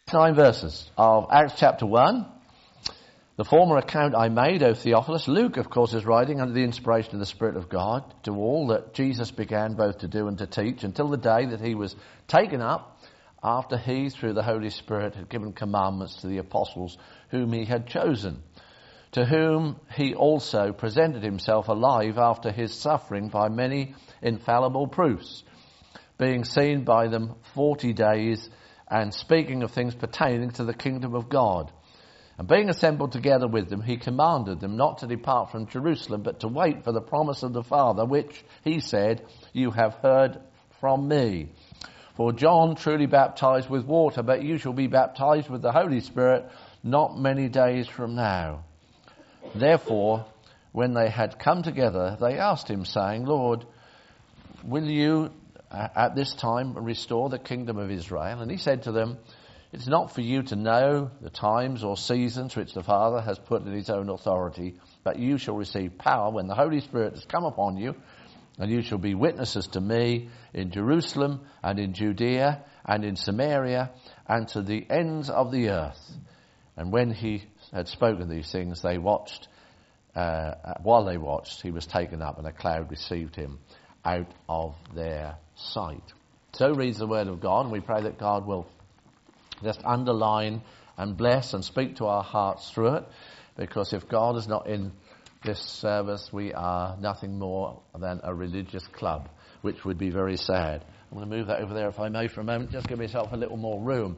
9 verses of Acts chapter 1. The former account I made, O Theophilus. Luke, of course, is writing under the inspiration of the Spirit of God to all that Jesus began both to do and to teach until the day that he was taken up, after he, through the Holy Spirit, had given commandments to the apostles whom he had chosen, to whom he also presented himself alive after his suffering by many infallible proofs, being seen by them 40 days, and speaking of things pertaining to the kingdom of God. And being assembled together with them, he commanded them not to depart from Jerusalem, but to wait for the promise of the Father, which, he said, you have heard from me. For John truly baptized with water, but you shall be baptized with the Holy Spirit not many days from now. Therefore, when they had come together, they asked him, saying, Lord, will you at this time restore the kingdom of Israel? And he said to them, it's not for you to know the times or seasons which the Father has put in his own authority, but you shall receive power when the Holy Spirit has come upon you, and you shall be witnesses to me in Jerusalem and in Judea and in Samaria and to the ends of the earth. And when he had spoken these things, they watched. While they watched, he was taken up, and a cloud received him out of their sight. So reads the word of God, and we pray that God will just underline and bless and speak to our hearts through it, because if God is not in this service, we are nothing more than a religious club, which would be very sad. I'm going to move that over there, if I may, for a moment. Just give myself a little more room.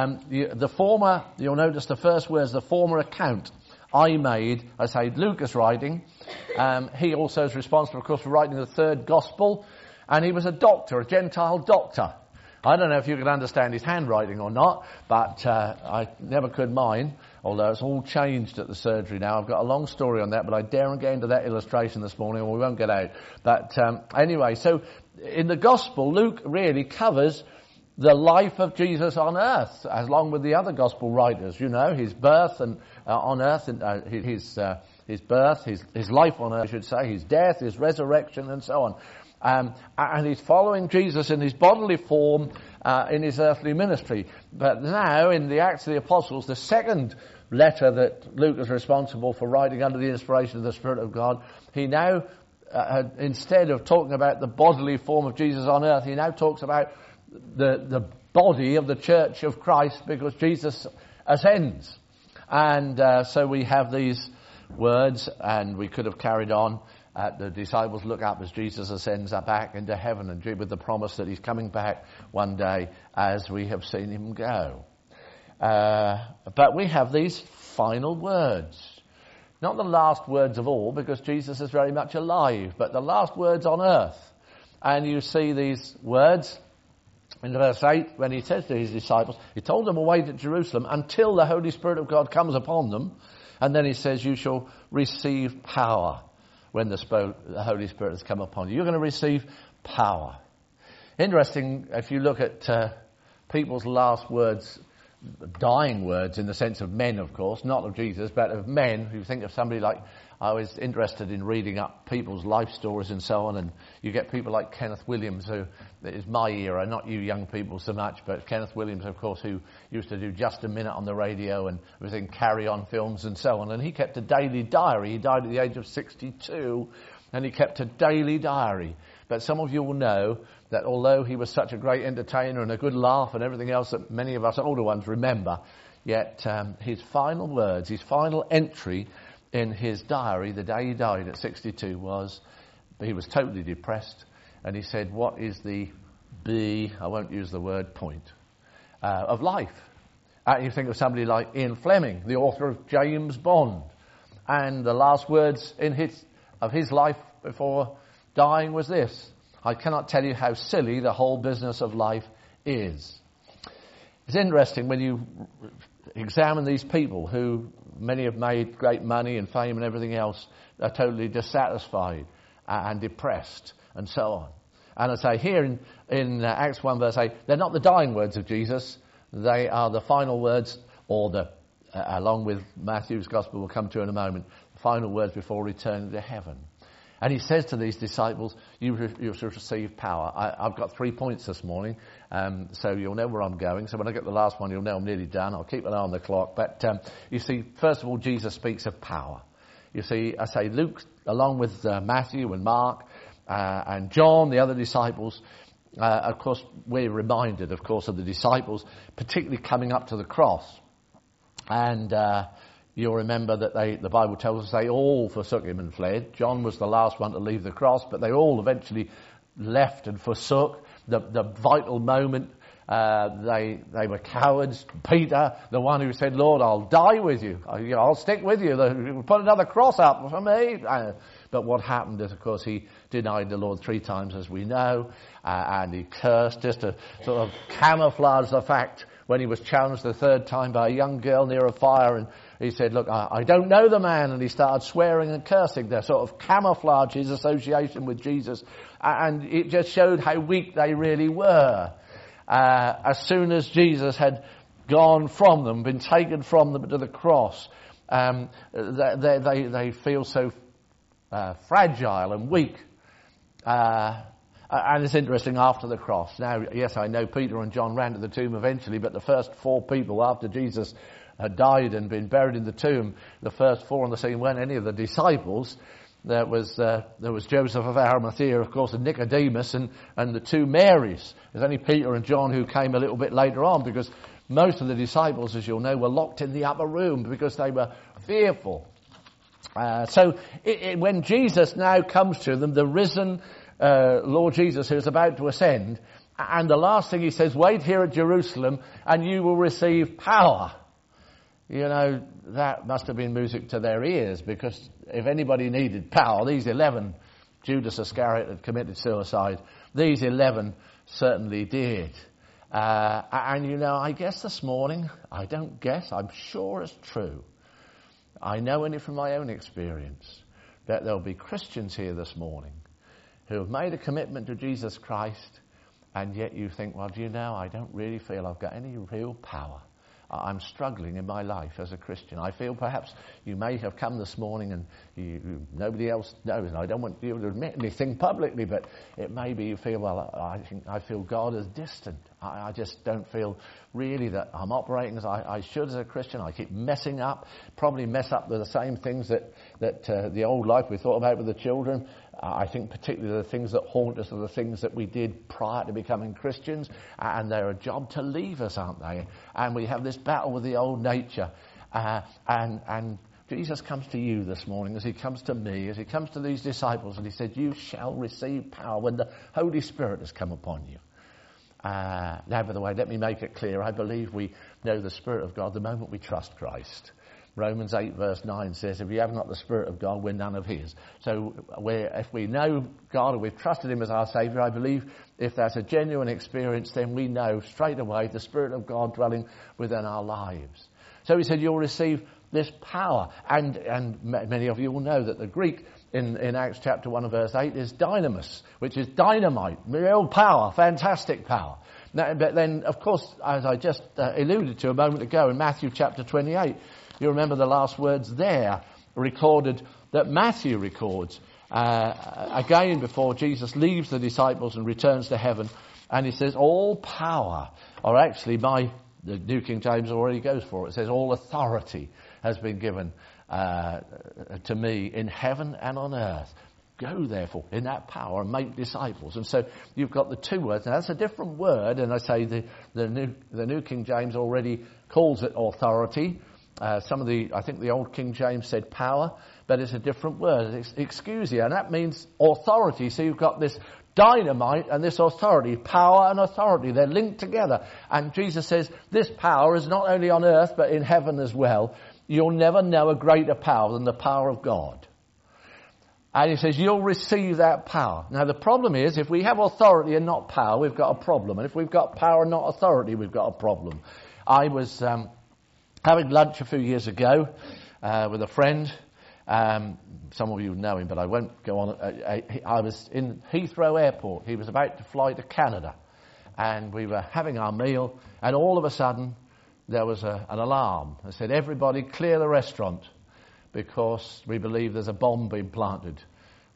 You'll notice the first words, the former account I made, I say Luke is writing. He also is responsible, of course, for writing the third gospel. And he was a doctor, a Gentile doctor. I don't know if you can understand his handwriting or not, but I never could mine, although it's all changed at the surgery now. I've got a long story on that, but I daren't get into that illustration this morning, or we won't get out. But anyway, so in the gospel, Luke really covers the life of Jesus on earth, along with the other gospel writers. You know, his birth and on earth, and his birth, his life on earth, I should say, his death, his resurrection, and so on. And he's following Jesus in his bodily form in his earthly ministry. But now, in the Acts of the Apostles, the second letter that Luke is responsible for writing under the inspiration of the Spirit of God, he now, instead of talking about the bodily form of Jesus on earth, he now talks about the body of the church of Christ, because Jesus ascends. And so we have these words, and we could have carried on. The disciples look up as Jesus ascends back into heaven, and with the promise that he's coming back one day as we have seen him go. But we have these final words. Not the last words of all, because Jesus is very much alive, but the last words on earth. And you see these words in verse 8, when he says to his disciples, he told them away to Jerusalem until the Holy Spirit of God comes upon them. And then he says, you shall receive power when the Holy Spirit has come upon you. You're going to receive power. Interesting, if you look at people's last words, dying words in the sense of men, of course, not of Jesus, but of men. Who think of somebody like, I was interested in reading up people's life stories and so on, and you get people like Kenneth Williams, who is my era, not you young people so much, but Kenneth Williams, of course, who used to do Just a Minute on the radio and was in Carry On films and so on, and he kept a daily diary. He died at the age of 62, and he kept a daily diary. But some of you will know that although he was such a great entertainer and a good laugh and everything else that many of us older ones remember, yet his final words, his final entry in his diary the day he died at 62 was, he was totally depressed, and he said, what is the I won't use the word point, of life? You think of somebody like Ian Fleming, the author of James Bond, and the last words of his life before dying was this: I cannot tell you how silly the whole business of life is. It's interesting when you examine these people who many have made great money and fame and everything else, are totally dissatisfied and depressed and so on. And I say here in Acts 1 verse 8, they're not the dying words of Jesus, they are the final words, or along with Matthew's Gospel we'll come to in a moment, the final words before returning to heaven. And he says to these disciples, you shall receive power. I've got 3 points this morning, so you'll know where I'm going. So when I get the last one, you'll know I'm nearly done. I'll keep an eye on the clock. But you see, first of all, Jesus speaks of power. You see, I say Luke, along with Matthew and Mark and John, the other disciples, of course, we're reminded, of course, of the disciples, particularly coming up to the cross. And you'll remember that the Bible tells us they all forsook him and fled. John was the last one to leave the cross, but they all eventually left and forsook. The vital moment, they were cowards. Peter, the one who said, Lord, I'll die with you. I'll stick with you. Put another cross up for me. But what happened is, of course, he denied the Lord 3 times, as we know, and he cursed just to sort of camouflage the fact when he was challenged the 3rd time by a young girl near a fire, and he said, look, I don't know the man, and he started swearing and cursing to sort of camouflage his association with Jesus, and it just showed how weak they really were. As soon as Jesus had gone from them, been taken from them to the cross, they feel so fragile and weak. And it's interesting, after the cross. Now, yes, I know Peter and John ran to the tomb eventually, but the first 4 people after Jesus had died and been buried in the tomb, the first 4 on the scene weren't any of the disciples. There was Joseph of Arimathea, of course, and Nicodemus, and the 2 Marys. There's only Peter and John who came a little bit later on, because most of the disciples, as you'll know, were locked in the upper room because they were fearful. So when Jesus now comes to them, the risen Lord Jesus, who is about to ascend, and the last thing he says, wait here at Jerusalem and you will receive power. You know, that must have been music to their ears, because if anybody needed power, these 11, Judas Iscariot had committed suicide, these 11 certainly did. And you know, I guess this morning, I'm sure it's true. I know only from my own experience that there'll be Christians here this morning who have made a commitment to Jesus Christ, and yet you think, well, do you know, I don't really feel I've got any real power. I'm struggling in my life as a Christian. I feel perhaps you may have come this morning and nobody else knows. And I don't want you to admit anything publicly, but it may be you feel, well, I feel God is distant. I just don't feel really that I'm operating as I should as a Christian. I keep messing up, probably mess up with the same things that the old life we thought about with the children. I think particularly the things that haunt us are the things that we did prior to becoming Christians, and they're a job to leave us, aren't they? And we have this battle with the old nature, and Jesus comes to you this morning, as he comes to me, as he comes to these disciples, and he said, you shall receive power when the Holy Spirit has come upon you. Now, by the way, let me make it clear, I believe we know the Spirit of God the moment we trust Christ. Romans 8 verse 9 says, if you haven't got the Spirit of God, we're none of his. So if we know God and we've trusted him as our Saviour, I believe if that's a genuine experience, then we know straight away the Spirit of God dwelling within our lives. So he said, you'll receive this power. And many of you will know that the Greek in Acts chapter 1 and verse 8 is dynamis, which is dynamite, real power, fantastic power. Now, but then, of course, as I just alluded to a moment ago in Matthew chapter 28, you remember the last words there recorded that Matthew records again before Jesus leaves the disciples and returns to heaven, and he says all power, or actually the New King James already goes for it. It says all authority has been given to me in heaven and on earth. Go therefore in that power and make disciples. And so you've got the 2 words. Now that's a different word, and I say the New King James already calls it authority. I think the old King James said power, but it's a different word. It's exousia, and that means authority. So you've got this dynamite and this authority, power and authority. They're linked together. And Jesus says this power is not only on earth, but in heaven as well. You'll never know a greater power than the power of God. And he says, you'll receive that power. Now the problem is, if we have authority and not power, we've got a problem. And if we've got power and not authority, we've got a problem. I was having lunch a few years ago with a friend. Some of you know him, but I won't go on. I was in Heathrow Airport. He was about to fly to Canada. And we were having our meal, and all of a sudden there was an alarm. It said, everybody clear the restaurant, because we believe there's a bomb being planted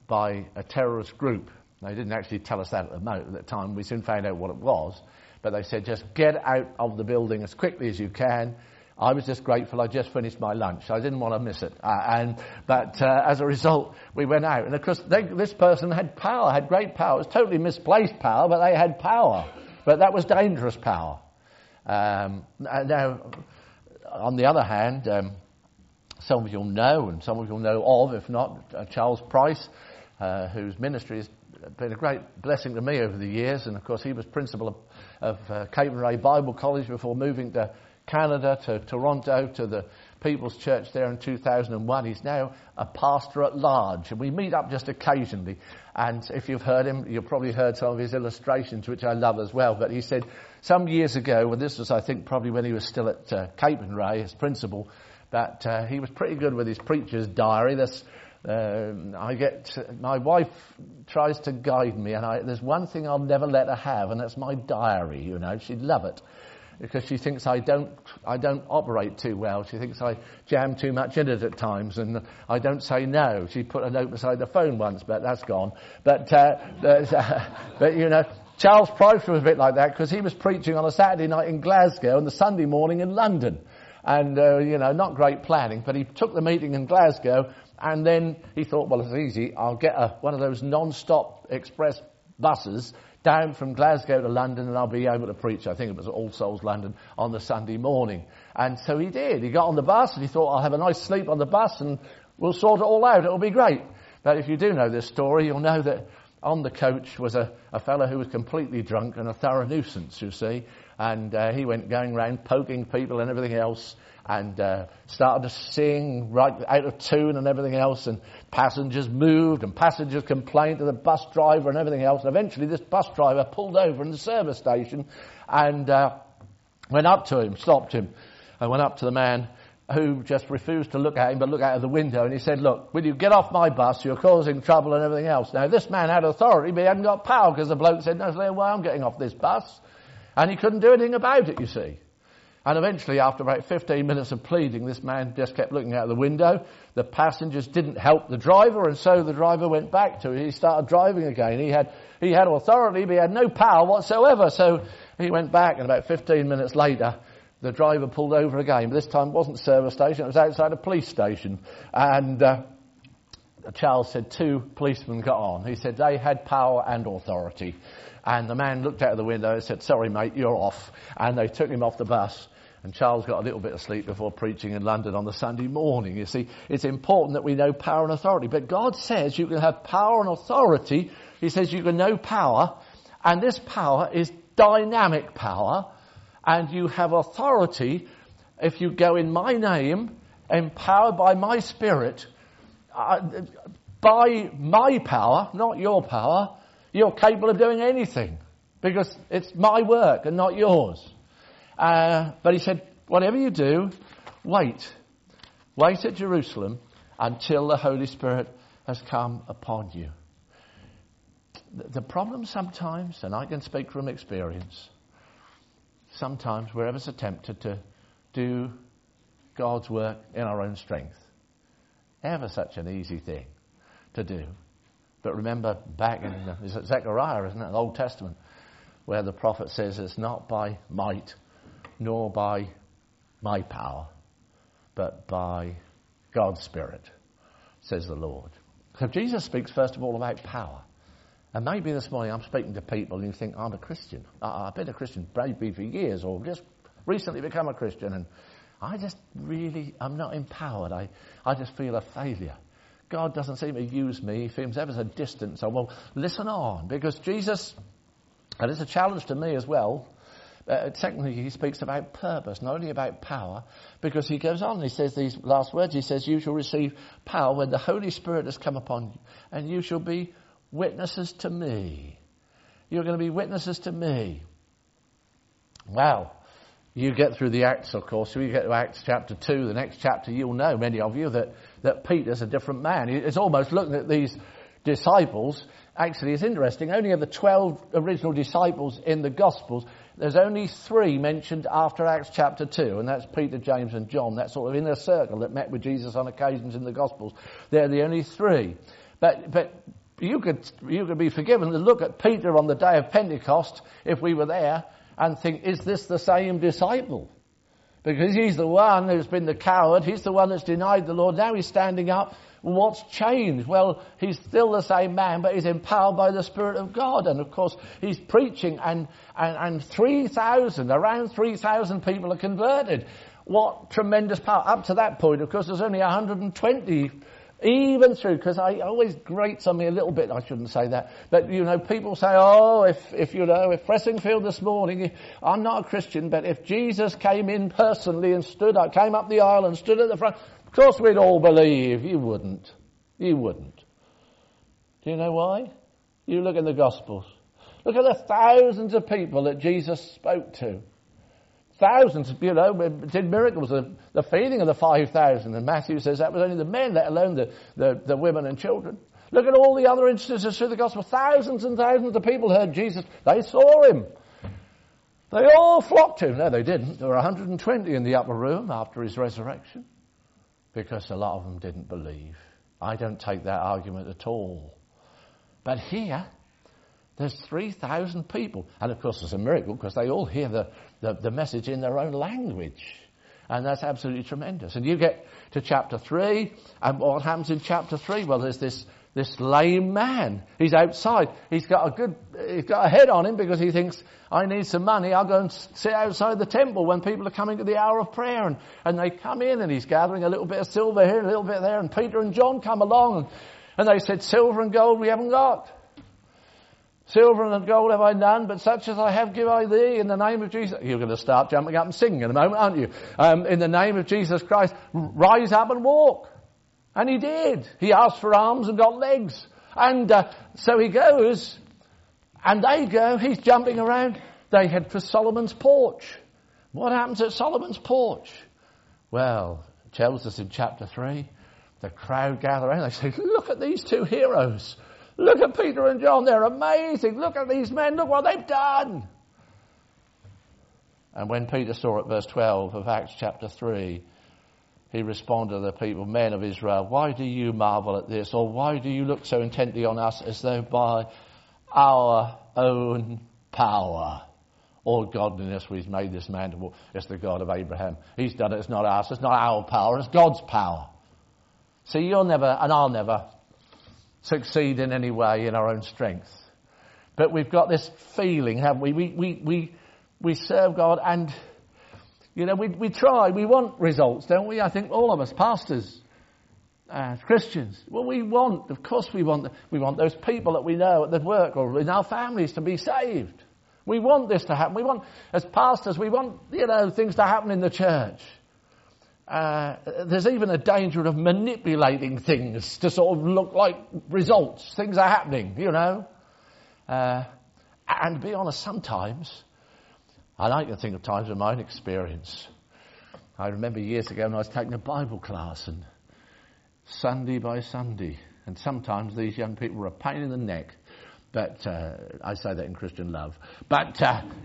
by a terrorist group. They didn't actually tell us that at the time. We soon found out what it was. But they said, just get out of the building as quickly as you can. I was just grateful I just finished my lunch. I didn't want to miss it. But as a result, we went out. And of course, this person had power, had great power. It was totally misplaced power, but they had power. But that was dangerous power. Now, on the other hand, some of you'll know, and some of you'll know of, if not, Charles Price, whose ministry has been a great blessing to me over the years. And of course, he was principal of Cape and Ray Bible College before moving to Canada, to Toronto, to the People's Church there in 2001. He's now a pastor at large, and we meet up just occasionally. And if you've heard him, you've probably heard some of his illustrations, which I love as well. But he said some years ago, well, this was, I think, probably when he was still at Cape and Ray as principal, that he was pretty good with his preacher's diary. My wife tries to guide me, and there's one thing I'll never let her have, and that's my diary. You know, she'd love it because she thinks I don't operate too well. She thinks I jam too much in it at times, and I don't say no. She put a note beside the phone once, but that's gone. But you know, Charles Price was a bit like that because he was preaching on a Saturday night in Glasgow and the Sunday morning in London, and you know, not great planning. But he took the meeting in Glasgow. And then he thought, well, it's easy. I'll get one of those non-stop express buses down from Glasgow to London, and I'll be able to preach. I think it was at All Souls London on the Sunday morning. And so he did. He got on the bus and he thought, I'll have a nice sleep on the bus and we'll sort it all out. It'll be great. But if you do know this story, you'll know that on the coach was a fellow who was completely drunk and a thorough nuisance, you see. And he went going around poking people and everything else, and started to sing right out of tune and everything else, and passengers moved and passengers complained to the bus driver and everything else. And eventually this bus driver pulled over in the service station and went up to him, stopped him, and went up to the man who just refused to look at him but looked out of the window, and he said, look, will you get off my bus? You're causing trouble and everything else. Now this man had authority, but he hadn't got power, because the bloke said, no, there's no way I'm getting off this bus. And he couldn't do anything about it, you see. And eventually, after about 15 minutes of pleading, this man just kept looking out the window. The passengers didn't help the driver, and so the driver went back to it. He started driving again. He had authority, but he had no power whatsoever. So he went back, and about 15 minutes later, the driver pulled over again. But this time it wasn't a service station, it was outside a police station. And Charles said 2 policemen got on. He said they had power and authority. And the man looked out of the window and said, sorry mate, you're off. And they took him off the bus. And Charles got a little bit of sleep before preaching in London on the Sunday morning. You see, it's important that we know power and authority. But God says you can have power and authority. He says you can know power. And this power is dynamic power. And you have authority if you go in my name, empowered by my Spirit, by my power, not your power. You're capable of doing anything because it's my work and not yours. But he said, whatever you do, wait at Jerusalem until the Holy Spirit has come upon you. The problem sometimes, and I can speak from experience, sometimes we're ever so tempted to do God's work in our own strength. Ever such an easy thing to do. But remember back in Zechariah, isn't it, the Old Testament, where the prophet says it's not by might nor by my power, but by God's Spirit, says the Lord. So Jesus speaks first of all about power. And maybe this morning I'm speaking to people and you think, I'm a Christian. I've been a Christian maybe for years or just recently become a Christian, and I'm not empowered. I just feel a failure. God doesn't seem to use me. He seems ever so distant. So, well, listen on, because Jesus, and it's a challenge to me as well. Secondly, he speaks about purpose, not only about power, because he goes on, he says these last words, he says, you shall receive power when the Holy Spirit has come upon you, and you shall be witnesses to me. You're going to be witnesses to me. Well, you get through the Acts, of course. You get to Acts chapter 2, the next chapter, you'll know, many of you, that Peter's a different man. It's almost looking at these disciples. Actually, it's interesting. Only of the 12 original disciples in the Gospels, there's only 3 mentioned after Acts chapter 2, and that's Peter, James and John. That sort of inner circle that met with Jesus on occasions in the Gospels. They're the only 3. But you could be forgiven to look at Peter on the day of Pentecost, if we were there, and think, is this the same disciple? Because he's the one who's been the coward. He's the one that's denied the Lord. Now he's standing up. What's changed? Well, he's still the same man, but he's empowered by the Spirit of God. And of course, he's preaching and around 3,000 people are converted. What tremendous power. Up to that point, of course, there's only 120 even through, because I always grate on me a little bit, I shouldn't say that, but people say, if Fressingfield this morning, I'm not a Christian, but if Jesus came in personally and came up the aisle and stood at the front, of course we'd all believe. You wouldn't. Do you know why? You look in the Gospels. Look at the thousands of people that Jesus spoke to. Thousands, did miracles, the feeding of the 5,000, and Matthew says that was only the men, let alone the women and children. Look at all the other instances through the gospel. Thousands and thousands of people heard Jesus. They saw him. They all flocked to him. No, they didn't. There were 120 in the upper room after his resurrection, because a lot of them didn't believe. I don't take that argument at all. But here, there's 3,000 people. And of course it's a miracle, because they all hear the message in their own language. And that's absolutely tremendous. And you get to chapter 3, and what happens in chapter 3? Well, there's this lame man. He's outside. He's got a head on him, because he thinks, I need some money. I'll go and sit outside the temple when people are coming to the hour of prayer. And they come in, and he's gathering a little bit of silver here, a little bit there. And Peter and John come along, and they said, silver and gold we haven't got. Silver and gold have I none, but such as I have give I thee in the name of Jesus. You're going to start jumping up and singing in a moment, aren't you? In the name of Jesus Christ, rise up and walk. And he did. He asked for arms and got legs. And so he goes, and they go. He's jumping around. They head for Solomon's porch. What happens at Solomon's porch? Well, it tells us in chapter 3, the crowd gather around. They say, look at these two heroes. Look at Peter and John, they're amazing. Look at these men, look what they've done. And when Peter saw it, verse 12 of Acts chapter 3, he responded to the people, men of Israel, why do you marvel at this? Or why do you look so intently on us as though by our own power or godliness we've made this man to walk? It's the God of Abraham. He's done it, it's not us, it's not our power, it's God's power. See, you'll never, and I'll never, succeed in any way in our own strength. But we've got this feeling, haven't we? We serve God, and we try, we want results, don't we? I think all of us, pastors, Christians, well, of course we want those people that we know at the work or in our families to be saved. We want this to happen. We want, as pastors, we want, things to happen in the church. There's even a danger of manipulating things to sort of look like results. Things are happening, And to be honest, sometimes, and I can think of times in my own experience. I remember years ago when I was taking a Bible class, and Sunday by Sunday, and sometimes these young people were a pain in the neck. But I say that in Christian love. But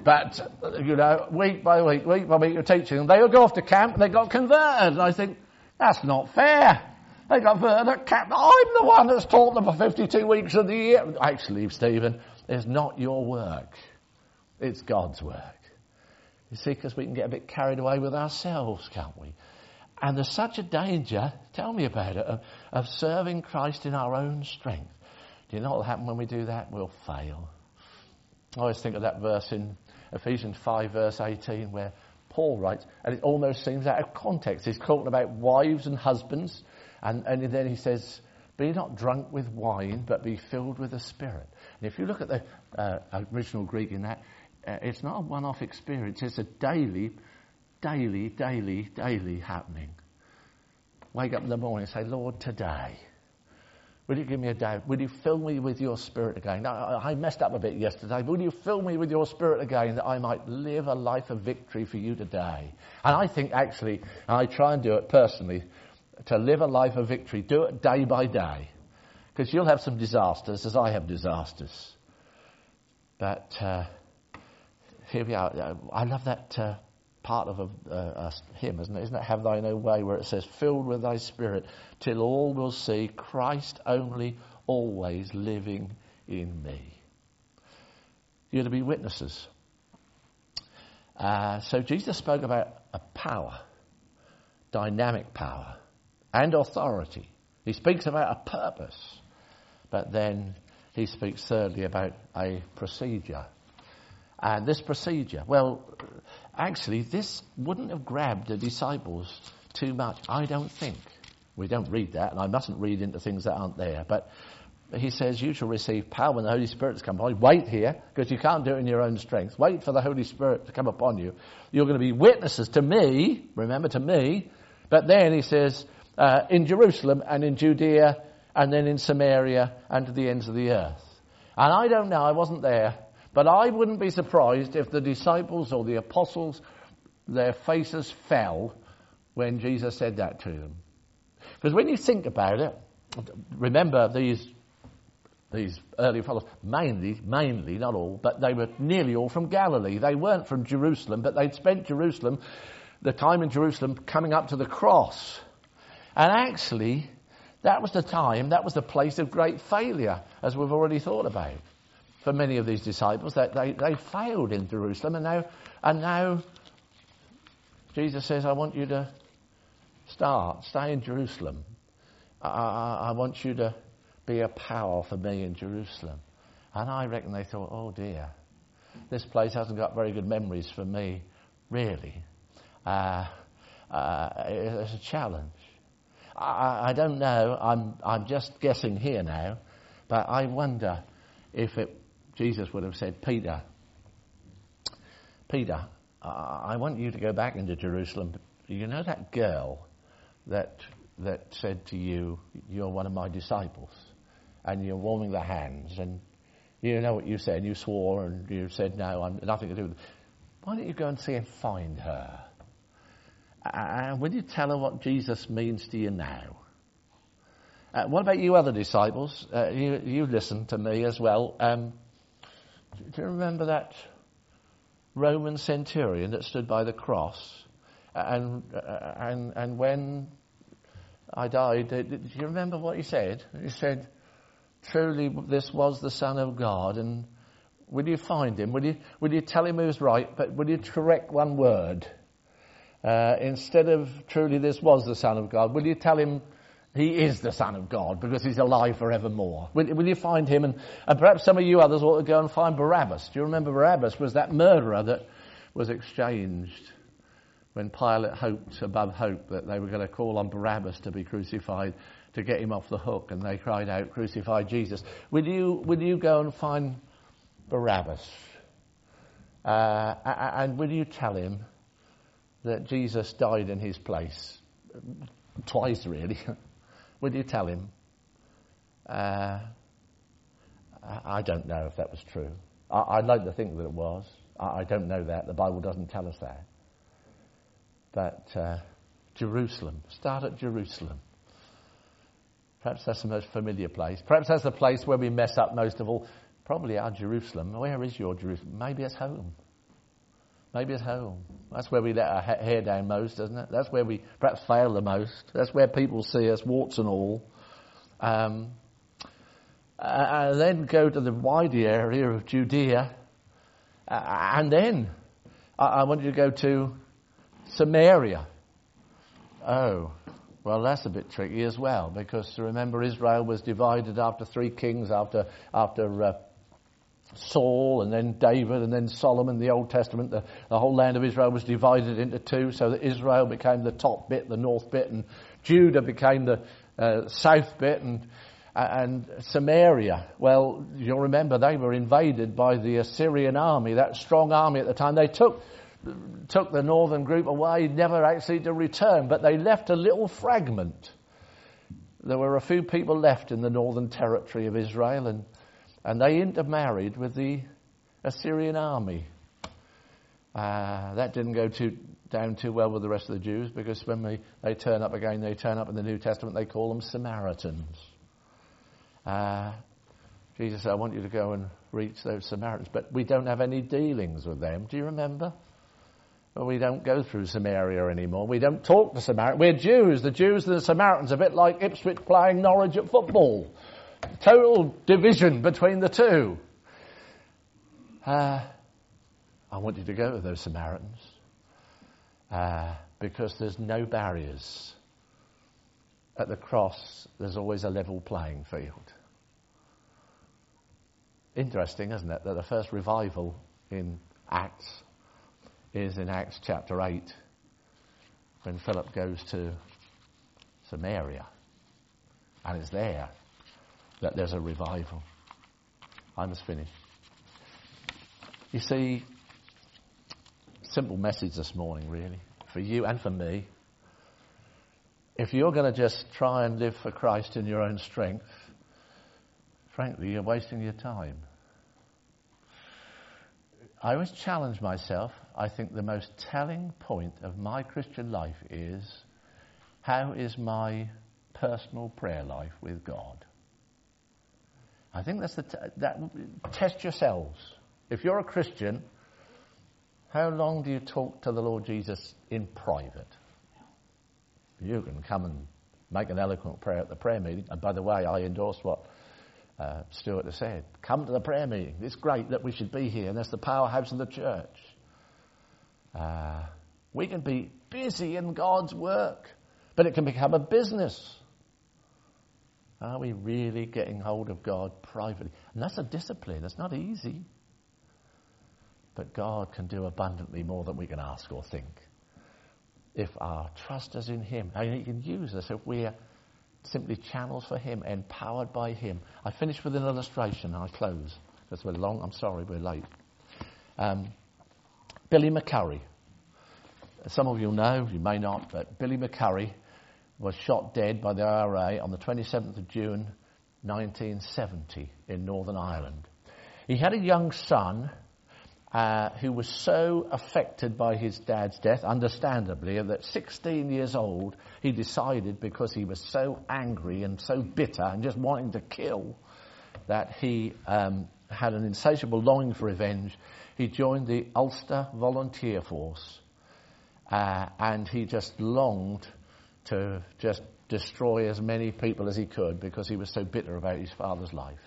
week by week you're teaching them. They would go off to camp and they got converted. And I think, that's not fair. They got converted at camp. I'm the one that's taught them for 52 weeks of the year. Actually, Stephen, it's not your work. It's God's work. You see, because we can get a bit carried away with ourselves, can't we? And there's such a danger, tell me about it, of serving Christ in our own strength. Do you know what will happen when we do that? We'll fail. I always think of that verse in Ephesians 5 verse 18 where Paul writes, and it almost seems out of context. He's talking about wives and husbands, and then he says, be not drunk with wine, but be filled with the Spirit. And if you look at the original Greek in that, it's not a one-off experience. It's a daily happening. Wake up in the morning and say, Lord, today, will you give me a day? Will you fill me with your Spirit again? Now, I messed up a bit yesterday, but will you fill me with your Spirit again that I might live a life of victory for you today? And I think actually, I try and do it personally, to live a life of victory, do it day by day. Because you'll have some disasters, as I have disasters. But here we are. I love that part of a hymn, isn't it? Isn't it, Have Thine Own Way, where it says, filled with thy Spirit, till all will see Christ only, always living in me. You're to be witnesses. So Jesus spoke about a power, dynamic power, and authority. He speaks about a purpose, but then he speaks thirdly about a procedure. And this procedure, well, actually, this wouldn't have grabbed the disciples too much, I don't think. We don't read that, and I mustn't read into things that aren't there. But he says, you shall receive power when the Holy Spirit has come upon you. Wait here, because you can't do it in your own strength. Wait for the Holy Spirit to come upon you. You're going to be witnesses to me, remember, to me. But then he says, in Jerusalem and in Judea and then in Samaria and to the ends of the earth. And I don't know, I wasn't there, but I wouldn't be surprised if the disciples or the apostles, their faces fell when Jesus said that to them. Because when you think about it, remember these early followers, mainly, not all, but they were nearly all from Galilee. They weren't from Jerusalem, but they'd spent the time in Jerusalem coming up to the cross. And actually, that was the place of great failure, as we've already thought about. For many of these disciples, that they failed in Jerusalem, and now Jesus says, I want you to stay in Jerusalem. I want you to be a power for me in Jerusalem. And I reckon they thought, oh dear, this place hasn't got very good memories for me, really. It's a challenge. I don't know, I'm just guessing here now, but I wonder if Jesus would have said, Peter, I want you to go back into Jerusalem. You know that girl that said to you, you're one of my disciples, and you're warming the hands, and you know what you said, you swore, and you said, no, I'm nothing to do with it. Why don't you go and see and find her? And will you tell her what Jesus means to you now? What about you other disciples? You listen to me as well. Do you remember that Roman centurion that stood by the cross? And when I died, do you remember what he said? He said, truly this was the Son of God. And will you find him? Will you tell him he was right, but will you correct one word? Instead of truly this was the Son of God, will you tell him he is the Son of God because he's alive forevermore? Will you find him? And perhaps some of you others ought to go and find Barabbas. Do you remember Barabbas was that murderer that was exchanged when Pilate hoped above hope that they were going to call on Barabbas to be crucified to get him off the hook, and they cried out, crucify Jesus. Will you go and find Barabbas? And will you tell him that Jesus died in his place? Twice, really. Will you tell him? I don't know if that was true. I'd like to think that it was. I don't know that. The Bible doesn't tell us that. But Jerusalem. Start at Jerusalem. Perhaps that's the most familiar place. Perhaps that's the place where we mess up most of all. Probably our Jerusalem. Where is your Jerusalem? Maybe it's home. Maybe it's home. That's where we let our hair down most, isn't it? That's where we perhaps fail the most. That's where people see us, warts and all. And then go to the wider area of Judea. And then I want you to go to Samaria. Oh, well, that's a bit tricky as well, because remember Israel was divided after 3 kings, after Saul and then David and then Solomon. The Old Testament, the whole land of Israel was divided into 2, so that Israel became the top bit, the north bit, and Judah became the south bit, and Samaria. Well, you'll remember they were invaded by the Assyrian army, that strong army at the time. They took the northern group away, never actually to return, but they left a little fragment. There were a few people left in the northern territory of Israel, and they intermarried with the Assyrian army. That didn't go down too well with the rest of the Jews, because when they turn up again, they turn up in the New Testament, they call them Samaritans. Jesus said, I want you to go and reach those Samaritans, but we don't have any dealings with them. Do you remember? Well, we don't go through Samaria anymore. We don't talk to Samaritans. We're Jews. The Jews and the Samaritans are a bit like Ipswich playing Norwich at football. Total division between the two. I want you to go to those Samaritans because there's no barriers. At the cross, there's always a level playing field. Interesting, isn't it, that the first revival in Acts is in Acts chapter 8 when Philip goes to Samaria, and it's there that there's a revival. I must finish. You see, simple message this morning really, for you and for me. If you're going to just try and live for Christ in your own strength, frankly, you're wasting your time. I always challenge myself. I think the most telling point of my Christian life is, how is my personal prayer life with God? I think that's test yourselves. If you're a Christian, how long do you talk to the Lord Jesus in private? You can come and make an eloquent prayer at the prayer meeting. And by the way, I endorse what Stuart has said. Come to the prayer meeting. It's great that we should be here, and that's the powerhouse of the church. We can be busy in God's work, but it can become a business. Are we really getting hold of God privately? And that's a discipline. It's not easy. But God can do abundantly more than we can ask or think, if our trust is in Him. And He can use us if we're simply channels for Him, empowered by Him. I finish with an illustration and I close, because we're long. I'm sorry, we're late. Billy McCurry. Some of you know, you may not, but Billy McCurry was shot dead by the IRA on the 27th of June 1970 in Northern Ireland. He had a young son who was so affected by his dad's death, understandably, that 16 years old, he decided, because he was so angry and so bitter and just wanting to kill, that he had an insatiable longing for revenge. He joined the Ulster Volunteer Force, and he just longed to just destroy as many people as he could because he was so bitter about his father's life.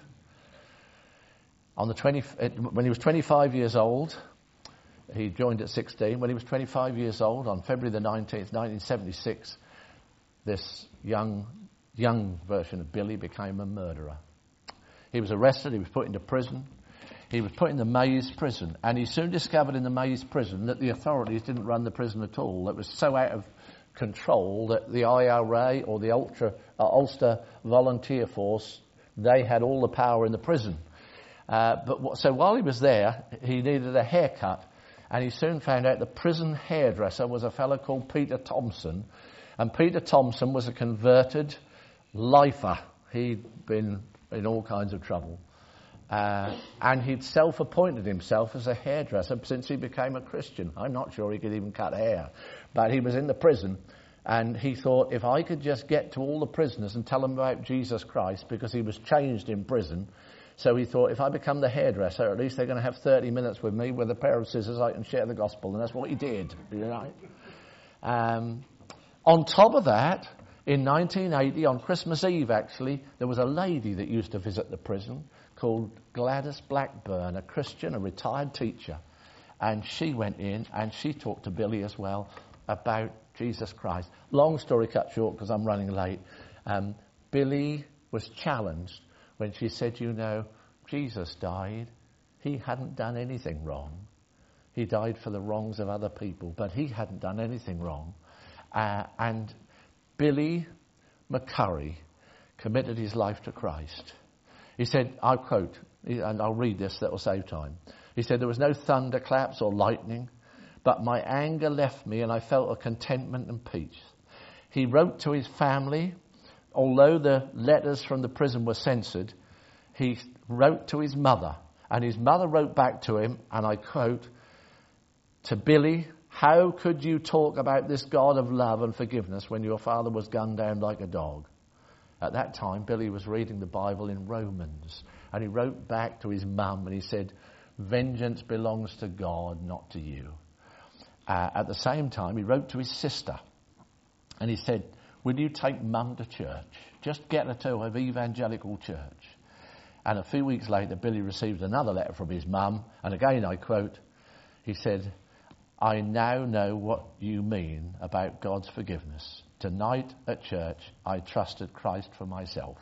When he was 25 years old, he joined at 16. When he was 25 years old, on February the 19th, 1976, this young version of Billy became a murderer. He was arrested. He was put into prison. He was put in the Maze prison, and he soon discovered in the Maze prison that the authorities didn't run the prison at all. It was so out of control that the IRA or the Ulster Volunteer Force, they had all the power in the prison. So while he was there, he needed a haircut, and he soon found out the prison hairdresser was a fellow called Peter Thompson, and Peter Thompson was a converted lifer. He'd been in all kinds of trouble, and he'd self-appointed himself as a hairdresser since he became a Christian. I'm not sure he could even cut hair, but he was in the prison, and he thought, if I could just get to all the prisoners and tell them about Jesus Christ, because he was changed in prison. So he thought, if I become the hairdresser, at least they're going to have 30 minutes with me with a pair of scissors. I can share the gospel, and that's what he did. You know? On top of that, in 1980, on Christmas Eve actually, there was a lady that used to visit the prison called Gladys Blackburn, a Christian, a retired teacher. And she went in and she talked to Billy as well about Jesus Christ. Long story cut short, because I'm running late. Billy was challenged when she said, you know, Jesus died. He hadn't done anything wrong. He died for the wrongs of other people, but he hadn't done anything wrong. And Billy McCurry committed his life to Christ. He said, I quote, and I'll read this, that will save time. He said, there was no thunderclaps or lightning, but my anger left me and I felt a contentment and peace. He wrote to his family. Although the letters from the prison were censored, he wrote to his mother, and his mother wrote back to him, and I quote, to Billy, how could you talk about this God of love and forgiveness when your father was gunned down like a dog? At that time, Billy was reading the Bible in Romans, and he wrote back to his mum, and he said, vengeance belongs to God, not to you. At the same time, he wrote to his sister, and he said, will you take Mum to church? Just get her to an evangelical church. And a few weeks later, Billy received another letter from his mum, and again I quote, he said, I now know what you mean about God's forgiveness. Tonight at church, I trusted Christ for myself.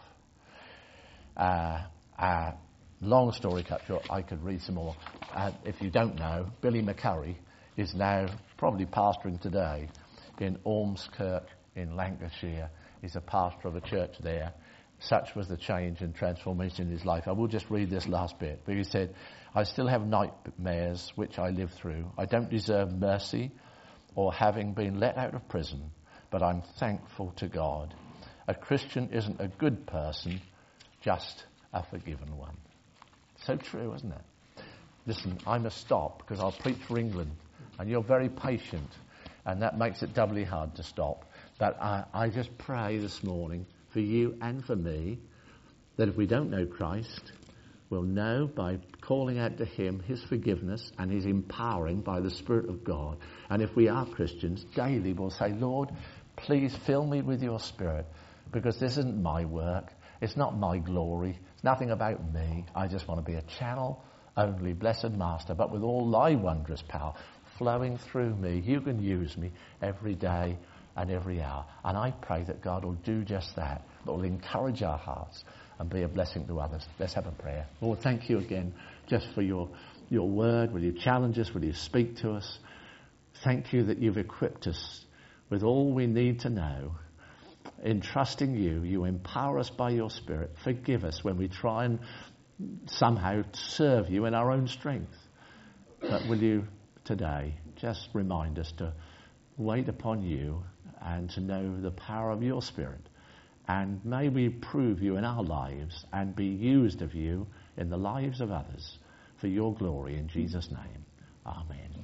Long story cut short, I could read some more. If you don't know, Billy McCurry is now probably pastoring today in Ormskirk in Lancashire. He's a pastor of a church there. Such was the change and transformation in his life. I will just read this last bit. But he said, I still have nightmares which I live through. I don't deserve mercy or having been let out of prison, but I'm thankful to God. A Christian isn't a good person, just a forgiven one. So true, isn't it? Listen, I must stop because I'll preach for England, and you're very patient, and that makes it doubly hard to stop. But I just pray this morning for you and for me that if we don't know Christ, we'll know by calling out to him his forgiveness and his empowering by the Spirit of God. And if we are Christians, daily we'll say, Lord, please fill me with your Spirit, because this isn't my work. It's not my glory. It's nothing about me. I just want to be a channel only, blessed Master, but with all thy wondrous power flowing through me. You can use me every day and every hour. And I pray that God will do just that, that will encourage our hearts and be a blessing to others. Let's have a prayer. Lord, thank you again just for your word. Will you challenge us? Will you speak to us? Thank you that you've equipped us with all we need to know. In trusting you, you empower us by your Spirit. Forgive us when we try and somehow serve you in our own strength. But will you today just remind us to wait upon you and to know the power of your Spirit. And may we prove you in our lives and be used of you in the lives of others for your glory in Jesus' name. Amen.